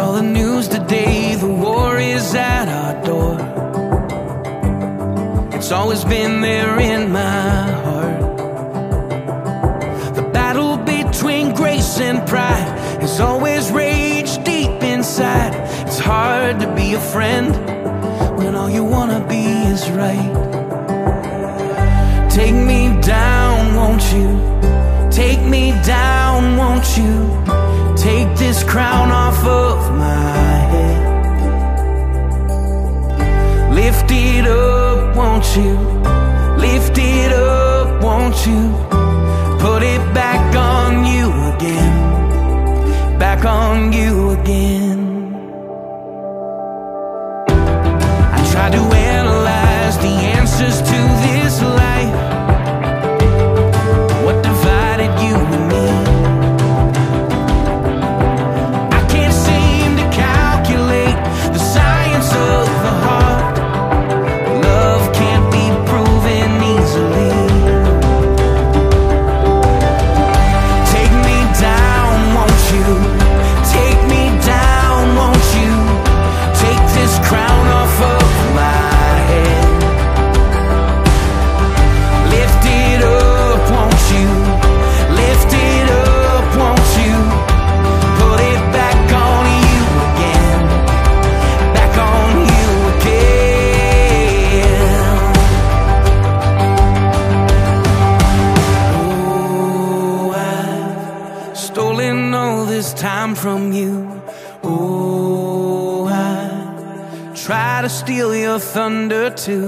Saw the news today, the war is at our door. It's always been there in my heart. The battle between grace and pride has always raged deep inside. It's hard to be a friend when all you wanna be is right. Take me down, won't you? Take me down, won't you? Take this crown off of my head. Lift it up, won't you? Lift it up, won't you? Put it back on you again. Back on you again. I try to analyze the answers to this life. What divided you and me? I can't seem to calculate the science of the heart. Love can't be proven easily. Take me down, won't you? Take me down, won't you? Take this crown off of my head. Lift it up, won't you? Lift it up, won't you? Put it back on you again. Back on you again. Oh, I've stolen all this time from you. Oh, I try to steal your thunder too.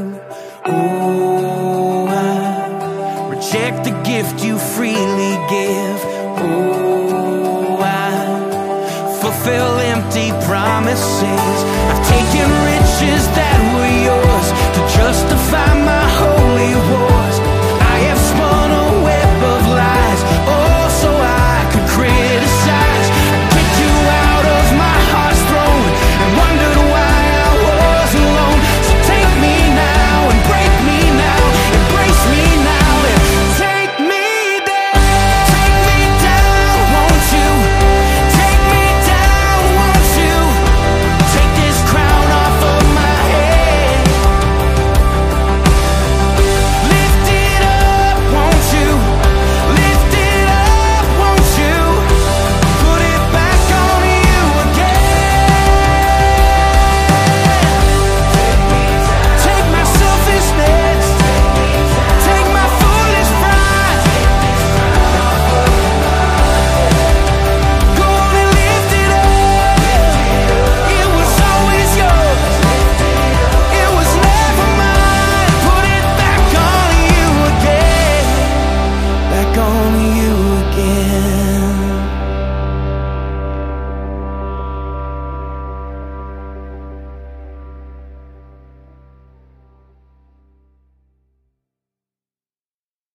Oh, I reject the gift you freely give. Oh, I fulfill empty promises. I've taken riches that